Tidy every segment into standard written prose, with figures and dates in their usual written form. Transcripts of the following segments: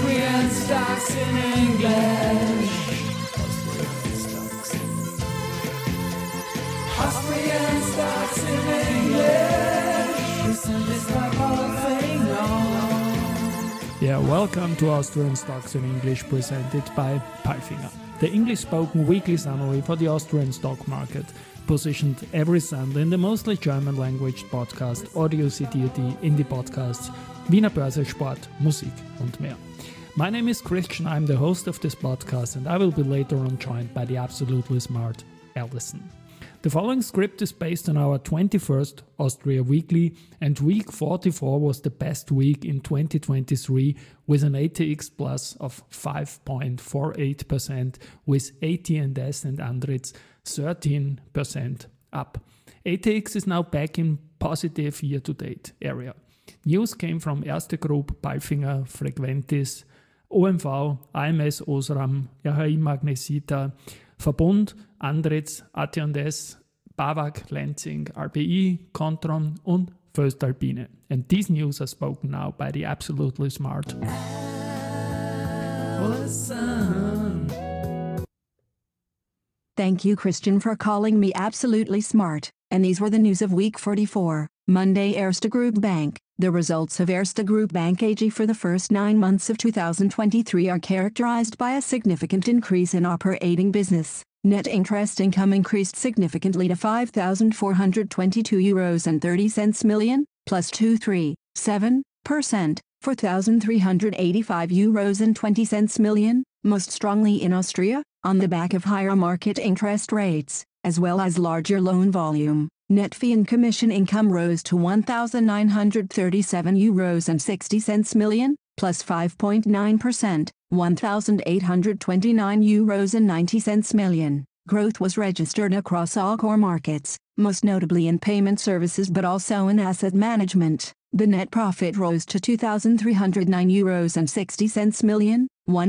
Austrian stocks in English. Austrian stocks in English. Presented by Palfinger. Yeah, welcome to Austrian Stocks in English, presented by Palfinger, the English-spoken weekly summary for the Austrian stock market, positioned every Sunday in the mostly German-language podcast Audio CD in die Podcasts Wiener Börse, Sport, Musik und mehr. My name is Christian, I'm the host of this podcast, and I will be later on joined by the absolutely smart Alison. The following script is based on our 21st Austria Weekly, and week 44 was the best week in 2023 with an ATX plus of 5.48%, with AT&S and Andritz 13% up. ATX is now back in positive year-to-date area. News came from Erste Group, Palfinger, Frequentis, OMV, AMS Osram, RHI Magnesita, Verbund, Andritz, AT&S, BAWAG, Lenzing, RBI, Kontron und voestalpine. And these news are spoken now by the absolutely smart Alison. Thank you, Christian, for calling me absolutely smart. And these were the news of week 44. Monday, Erste Group Bank. The results of Erste Group Bank AG for the first 9 months of 2023 are characterized by a significant increase in operating business. Net interest income increased significantly to €5,422.30 million, plus 2.37%, €4,385.20 million, most strongly in Austria, on the back of higher market interest rates, as well as larger loan volume. Net fee and commission income rose to €1,937.60 million, plus 5.9%, €1,829.90 million. Growth was registered across all core markets, most notably in payment services but also in asset management. The net profit rose to €2,309.60 million,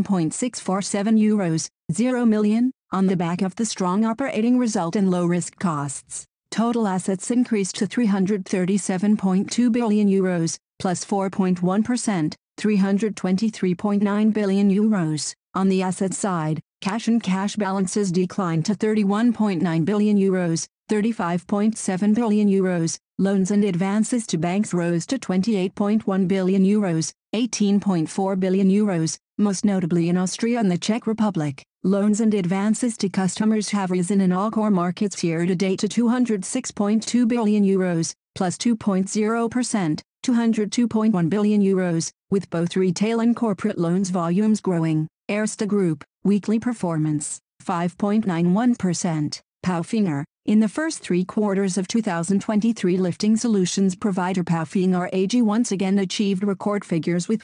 €1.647 million, on the back of the strong operating result and low risk costs. Total assets increased to €337.2 billion, plus 4.1%, €323.9 billion. On the asset side, cash and cash balances declined to €31.9 billion, €35.7 billion. Loans and advances to banks rose to €28.1 billion, €18.4 billion, most notably in Austria and the Czech Republic. Loans and advances to customers have risen in all core markets year-to-date to €206.2 billion, plus 2.0%, €202.1 billion, with both retail and corporate loans volumes growing. Erste Group, weekly performance, 5.91%. Palfinger. In the first 3 quarters of 2023, lifting solutions provider Palfinger AG once again achieved record figures with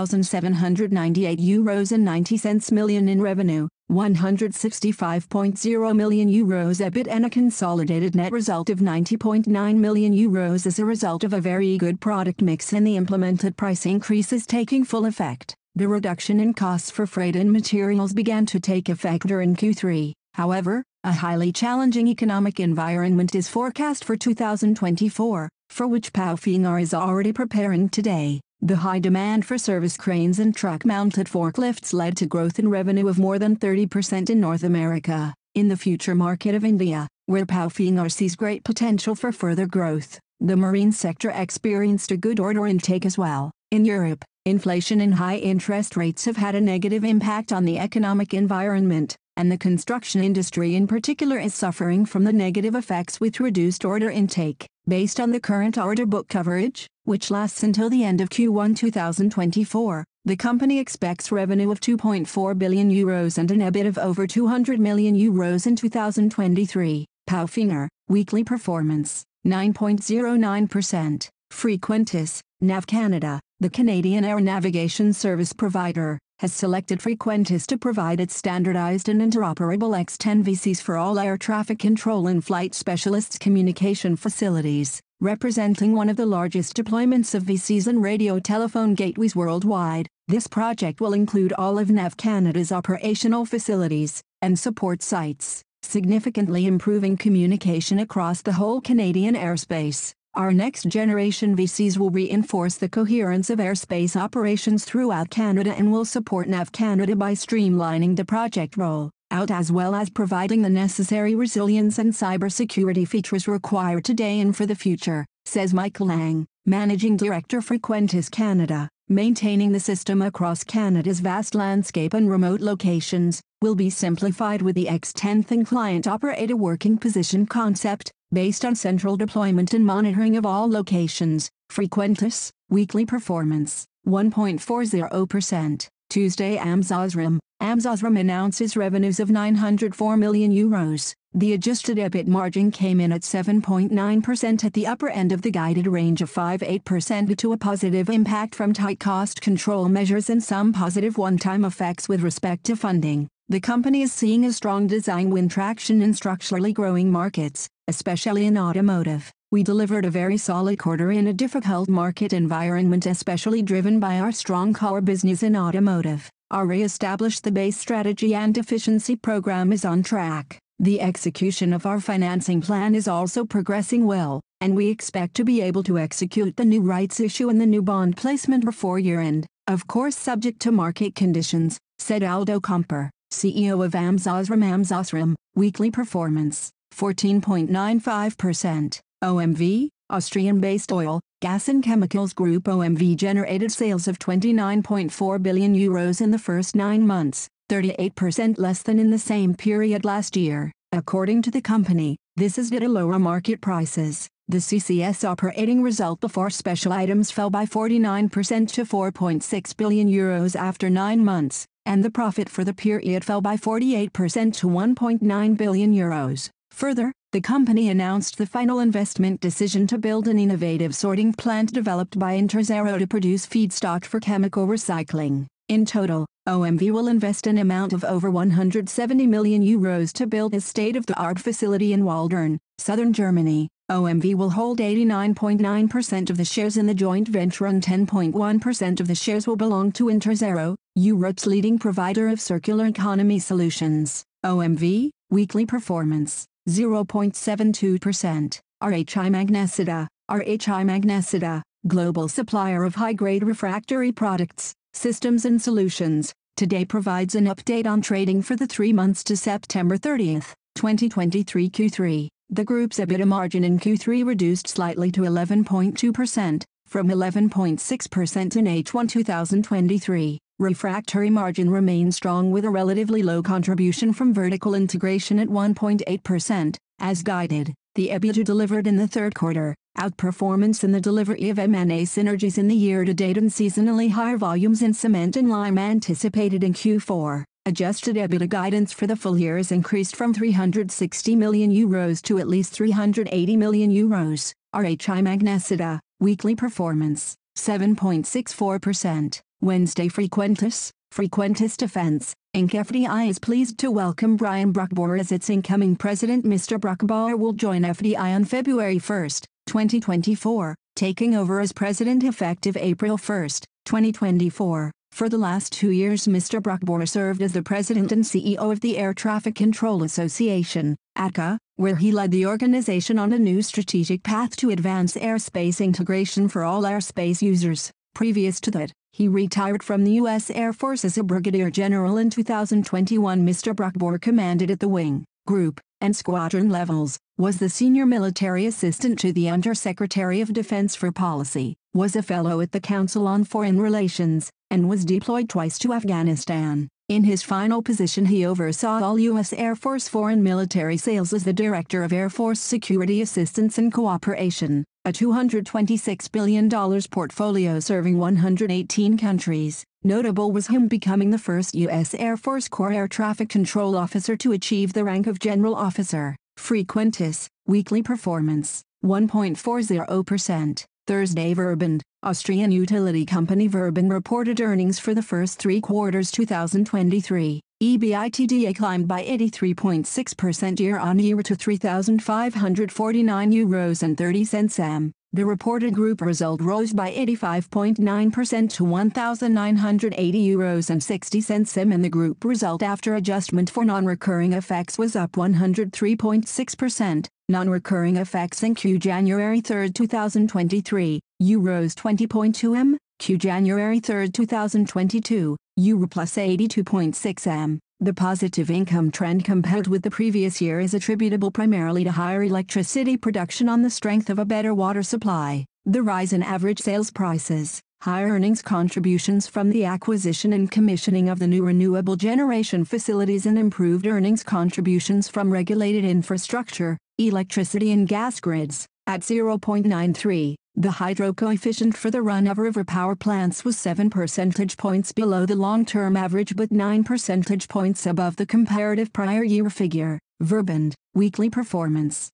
€1,798.90 million in revenue, €165.0 million EBIT and a consolidated net result of €90.9 million as a result of a very good product mix and the implemented price increases taking full effect. The reduction in costs for freight and materials began to take effect during Q3. However, a highly challenging economic environment is forecast for 2024, for which Palfinger is already preparing today. The high demand for service cranes and truck-mounted forklifts led to growth in revenue of more than 30% in North America. In the future market of India, where Palfinger sees great potential for further growth, the marine sector experienced a good order intake as well. In Europe, inflation and high interest rates have had a negative impact on the economic environment, and the construction industry in particular is suffering from the negative effects with reduced order intake. Based on the current order book coverage, which lasts until the end of Q1 2024, the company expects revenue of €2.4 billion and an EBIT of over €200 million in 2023. Palfinger, weekly performance, 9.09%. Frequentis, NAV Canada, the Canadian air navigation service provider, has selected Frequentis to provide its standardized and interoperable X10 VCs for all air traffic control and flight specialists' communication facilities, representing one of the largest deployments of VCs and radio telephone gateways worldwide. This project will include all of NAV Canada's operational facilities and support sites, significantly improving communication across the whole Canadian airspace. Our next-generation VCs will reinforce the coherence of airspace operations throughout Canada and will support NAV Canada by streamlining the project roll-out as well as providing the necessary resilience and cybersecurity features required today and for the future, says Michael Lang, Managing Director Frequentis Canada. Maintaining the system across Canada's vast landscape and remote locations will be simplified with the X10th and client-operator working position concept, based on central deployment and monitoring of all locations. Frequentis, weekly performance, 1.40%. Tuesday AmSosRam. AmSosRam announces revenues of €904 million. The adjusted EBIT margin came in at 7.9% at the upper end of the guided range of 5-8% due to a positive impact from tight cost control measures and some positive one-time effects with respect to funding. The company is seeing a strong design win traction in structurally growing markets, especially in automotive. We delivered a very solid quarter in a difficult market environment, especially driven by our strong core business in automotive. Our re-established the base strategy and efficiency program is on track. The execution of our financing plan is also progressing well, and we expect to be able to execute the new rights issue and the new bond placement before year-end, of course subject to market conditions, said Aldo Comper, CEO of AmSosRam. AmSosRam, weekly performance, 14.95%. OMV, Austrian-based oil, gas and chemicals group OMV generated sales of €29.4 billion in the first 9 months, 38% less than in the same period last year. According to the company, this is due to lower market prices. The CCS operating result before special items fell by 49% to €4.6 billion after 9 months, and the profit for the period fell by 48% to €1.9 billion. Further, the company announced the final investment decision to build an innovative sorting plant developed by Interzero to produce feedstock for chemical recycling. In total, OMV will invest an amount of over €170 million to build a state-of-the-art facility in Waldern, southern Germany. OMV will hold 89.9% of the shares in the joint venture and 10.1% of the shares will belong to Interzero, Europe's leading provider of circular economy solutions. OMV, weekly performance, 0.72%. RHI Magnesita. RHI Magnesita, global supplier of high-grade refractory products, systems and solutions, today provides an update on trading for the 3 months to September 30, 2023 Q3. The group's EBITDA margin in Q3 reduced slightly to 11.2%, from 11.6% in H1 2023. Refractory margin remains strong with a relatively low contribution from vertical integration at 1.8%, as guided. The EBITDA delivered in the third quarter, outperformance in the delivery of M&A synergies in the year-to-date and seasonally higher volumes in cement and lime anticipated in Q4. Adjusted EBITDA guidance for the full year is increased from €360 million to at least €380 million. RHI Magnesita, weekly performance, 7.64%. Wednesday Frequentis Defence, Inc. FDI is pleased to welcome Brian Bruckbauer as its incoming president. Mr. Bruckbauer will join FDI on February 1, 2024, taking over as president effective April 1, 2024. For the last 2 years Mr. Bruckbauer served as the president and CEO of the Air Traffic Control Association, ATCA, where he led the organization on a new strategic path to advance airspace integration for all airspace users. Previous to that, he retired from the U.S. Air Force as a brigadier general in 2021. Mr. Bruckbauer commanded at the wing, group, and squadron levels, was the senior military assistant to the Undersecretary of Defense for Policy, was a fellow at the Council on Foreign Relations, and was deployed twice to Afghanistan. In his final position he oversaw all U.S. Air Force foreign military sales as the Director of Air Force Security Assistance and Cooperation, a $226 billion portfolio serving 118 countries. Notable was him becoming the first U.S. Air Force Corps Air Traffic Control Officer to achieve the rank of General Officer. Frequentis, weekly performance, 1.40%. Thursday Verbund, Austrian utility company Verbund reported earnings for the first 3 quarters 2023. EBITDA climbed by 83.6% year-on-year to €3,549.30 m. The reported group result rose by 85.9% to €1,980.60, and the group result after adjustment for non-recurring effects was up 103.6%. Non-recurring effects in Q January 3, 2023, Euros 20.2 m, Q January 3, 2022, Euro plus 82.6 m. The positive income trend compared with the previous year is attributable primarily to higher electricity production on the strength of a better water supply, the rise in average sales prices, higher earnings contributions from the acquisition and commissioning of the new renewable generation facilities, and improved earnings contributions from regulated infrastructure, electricity and gas grids. At 0.93, the hydro coefficient for the run-of-river power plants was 7 percentage points below the long-term average but 9 percentage points above the comparative prior year figure. Verbund, weekly performance,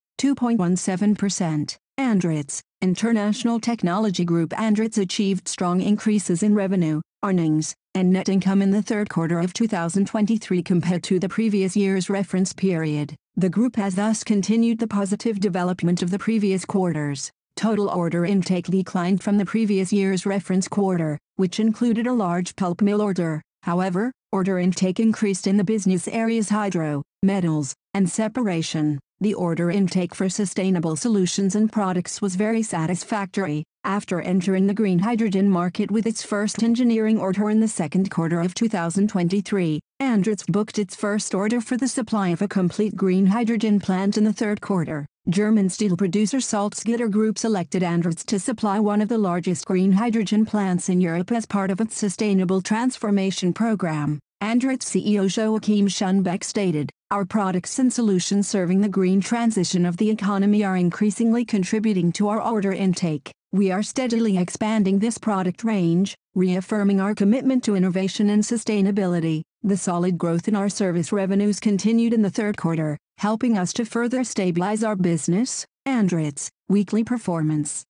2.17%. Andritz, International Technology Group. Andritz achieved strong increases in revenue, earnings, and net income in the third quarter of 2023 compared to the previous year's reference period. The group has thus continued the positive development of the previous quarters. Total order intake declined from the previous year's reference quarter, which included a large pulp mill order. However, order intake increased in the business areas hydro, metals, and separation. The order intake for sustainable solutions and products was very satisfactory. After entering the green hydrogen market with its first engineering order in the second quarter of 2023, Andritz booked its first order for the supply of a complete green hydrogen plant in the third quarter. German steel producer Salzgitter Group selected Andritz to supply one of the largest green hydrogen plants in Europe as part of its sustainable transformation program. Andritz CEO Joachim Schunbeck stated, "Our products and solutions serving the green transition of the economy are increasingly contributing to our order intake. We are steadily expanding this product range, reaffirming our commitment to innovation and sustainability." The solid growth in our service revenues continued in the third quarter, helping us to further stabilize our business. Andritz, weekly performance,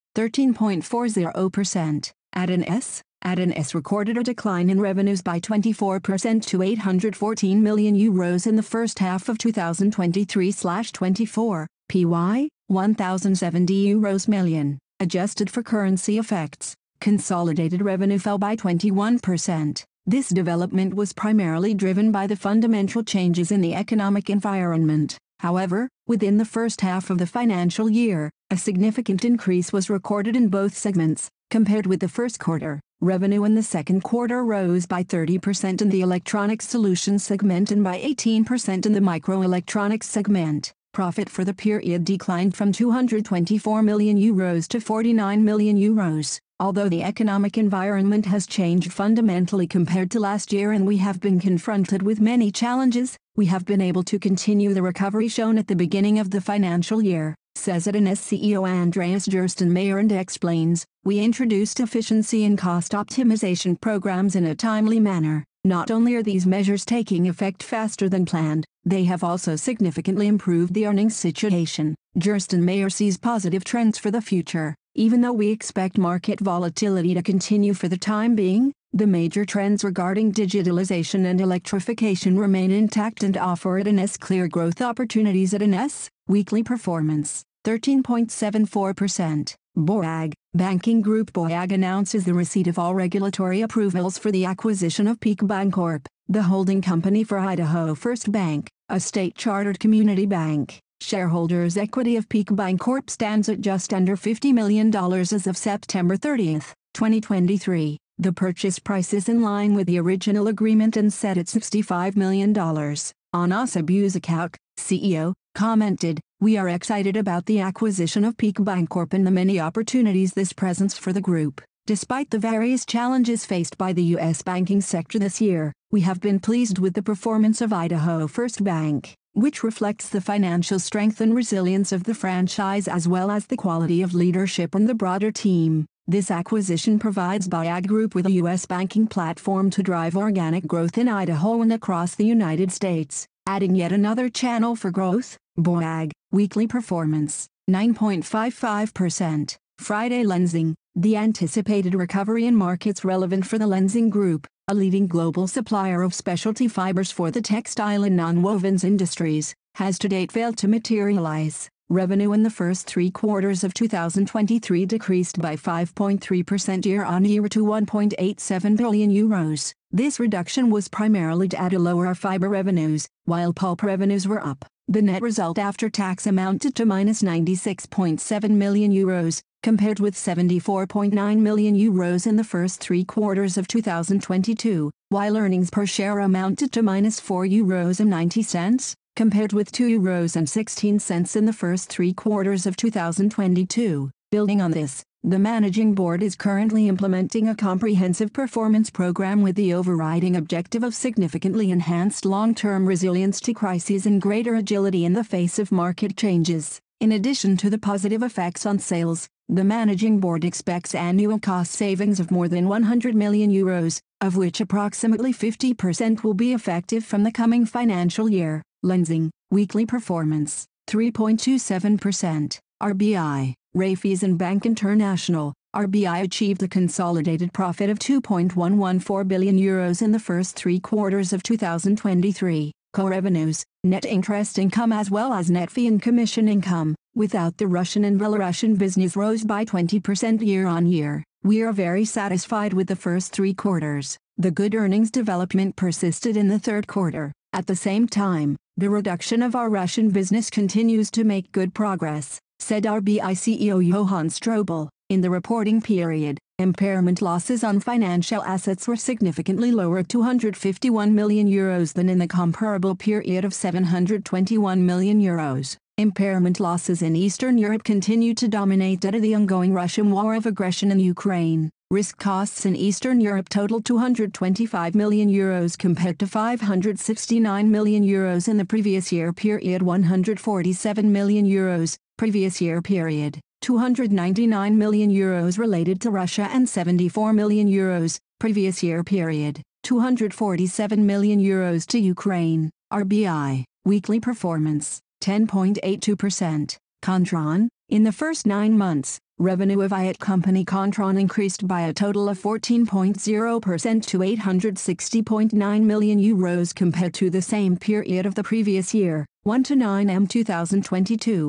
13.40%. Adonis recorded a decline in revenues by 24% to €814 million in the first half of 2023/24, PY, €1,070 million. Adjusted for currency effects, consolidated revenue fell by 21%. This development was primarily driven by the fundamental changes in the economic environment. However, within the first half of the financial year, a significant increase was recorded in both segments. Compared with the first quarter, revenue in the second quarter rose by 30% in the Electronics Solutions segment and by 18% in the Microelectronics segment. Profit for the period declined from €224 million to €49 million. Although the economic environment has changed fundamentally compared to last year and we have been confronted with many challenges, we have been able to continue the recovery shown at the beginning of the financial year, says Adonis CEO Andreas Gerstenmayer, and explains, "We introduced efficiency and cost optimization programs in a timely manner. Not only are these measures taking effect faster than planned, they have also significantly improved the earnings situation." Gerstenmayer sees positive trends for the future. Even though we expect market volatility to continue for the time being, the major trends regarding digitalization and electrification remain intact and offer Adonis clear growth opportunities. Adonis, weekly performance, 13.74%. BOAG, banking group. BOAG announces the receipt of all regulatory approvals for the acquisition of Peak Bancorp, the holding company for Idaho First Bank, a state-chartered community bank. Shareholders' equity of Peak Bancorp stands at just under $50 million as of September 30, 2023. The purchase price is in line with the original agreement and set at $65 million. Anas Abuzakak, CEO, commented, "We are excited about the acquisition of Peak Bancorp and the many opportunities this presents for the group. Despite the various challenges faced by the U.S. banking sector this year, we have been pleased with the performance of Idaho First Bank, which reflects the financial strength and resilience of the franchise as well as the quality of leadership and the broader team. This acquisition provides BOAG Group with a U.S. banking platform to drive organic growth in Idaho and across the United States, adding yet another channel for growth." BOAG, weekly performance, 9.55%. Friday Lenzing, the anticipated recovery in markets relevant for the Lenzing Group, a leading global supplier of specialty fibers for the textile and nonwovens industries, has to date failed to materialize. Revenue in the first 3 quarters of 2023 decreased by 5.3% year-on-year to €1.87 billion. This reduction was primarily due to lower fiber revenues, while pulp revenues were up. The net result after tax amounted to €96.7 million, compared with €74.9 million in the first 3 quarters of 2022, while earnings per share amounted to €4.90, compared with €2.16 in the first 3 quarters of 2022. Building on this, the Managing Board is currently implementing a comprehensive performance program with the overriding objective of significantly enhanced long-term resilience to crises and greater agility in the face of market changes. In addition to the positive effects on sales, the Managing Board expects annual cost savings of more than €100 million, of which approximately 50% will be effective from the coming financial year. Lenzing, weekly performance, 3.27%. RBI, Raiffeisen Bank International, RBI achieved a consolidated profit of €2.114 billion in the first 3 quarters of 2023. Core revenues, net interest income as well as net fee and commission income, without the Russian and Belarusian business rose by 20% year-on-year. We are very satisfied with the first 3 quarters. The good earnings development persisted in the third quarter. At the same time, the reduction of our Russian business continues to make good progress, said RBI CEO Johann Strobel. In the reporting period, impairment losses on financial assets were significantly lower at €251 million than in the comparable period of €721 million. Impairment losses in Eastern Europe continue to dominate due to the ongoing Russian war of aggression in Ukraine. Risk costs in Eastern Europe totaled €225 million compared to €569 million in the previous year period. €147 million, previous year period. €299 million related to Russia and €74 million, previous year period. €247 million to Ukraine. RBI, weekly performance, 10.82%. Kontron, in the first 9 months, revenue of IAT company Kontron increased by a total of 14.0% to €860.9 million compared to the same period of the previous year. 1-9M 2022,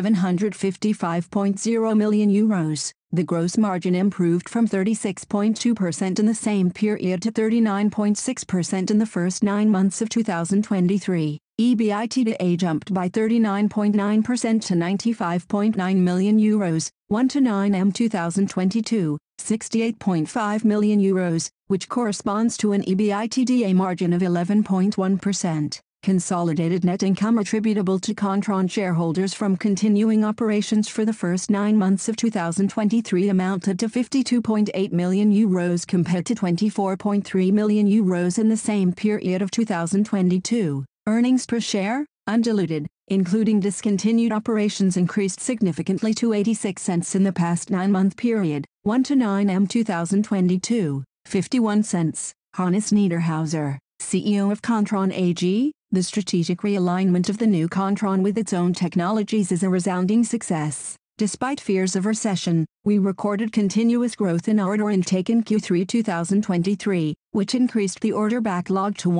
€755.0 million. The gross margin improved from 36.2% in the same period to 39.6% in the first 9 months of 2023. EBITDA jumped by 39.9% to €95.9 million. 1-9M 2022, €68.5 million, which corresponds to an EBITDA margin of 11.1%. Consolidated net income attributable to Kontron shareholders from continuing operations for the first 9 months of 2023 amounted to €52.8 million compared to €24.3 million in the same period of 2022. Earnings per share, undiluted, including discontinued operations, increased significantly to 86 cents in the past 9-month period. 1-9M 2022, 51 cents. Hannes Niederhauser, CEO of Kontron AG, the strategic realignment of the new Kontron with its own technologies is a resounding success. Despite fears of recession, we recorded continuous growth in order intake in Q3 2023, which increased the order backlog to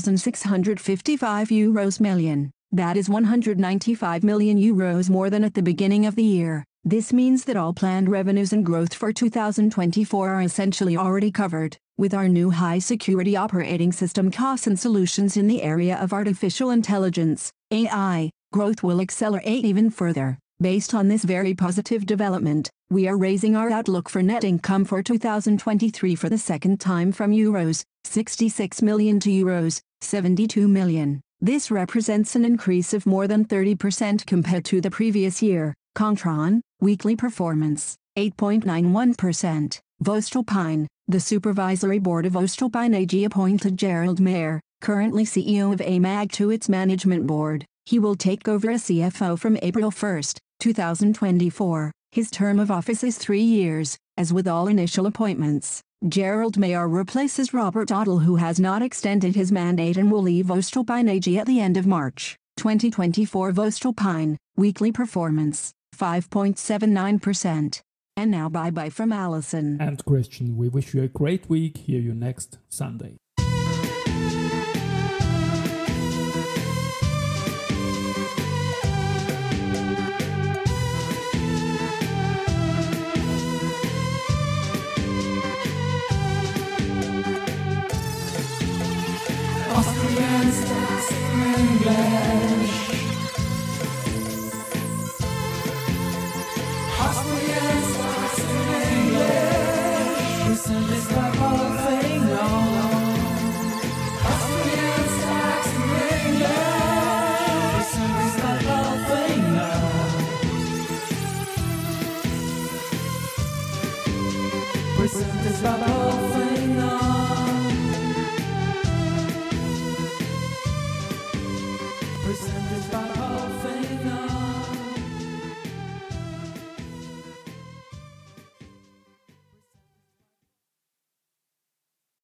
€1,655 million. That is €195 million more than at the beginning of the year. This means that all planned revenues and growth for 2024 are essentially already covered. With our new high-security operating system COS and solutions in the area of artificial intelligence, AI, growth will accelerate even further. Based on this very positive development, we are raising our outlook for net income for 2023 for the second time from €66 million to €72 million. This represents an increase of more than 30% compared to the previous year. Kontron, weekly performance, 8.91%. Voestalpine, the supervisory board of Voestalpine AG appointed Gerald Mayer, currently CEO of AMAG, to its management board. He will take over as CFO from April 1, 2024. His term of office is 3 years. As with all initial appointments, Gerald Mayer replaces Robert Ottel, who has not extended his mandate and will leave Voestalpine AG at the end of March 2024. Voestalpine, weekly performance, 5.79%. And now bye-bye from Alison and Christian. We wish you a great week. Hear you next Sunday. Austrian stocks in English. Listen this the whole thing on. Austrian stocks in English. Listen this the whole thing on. Listen this the whole thing on. Listen this the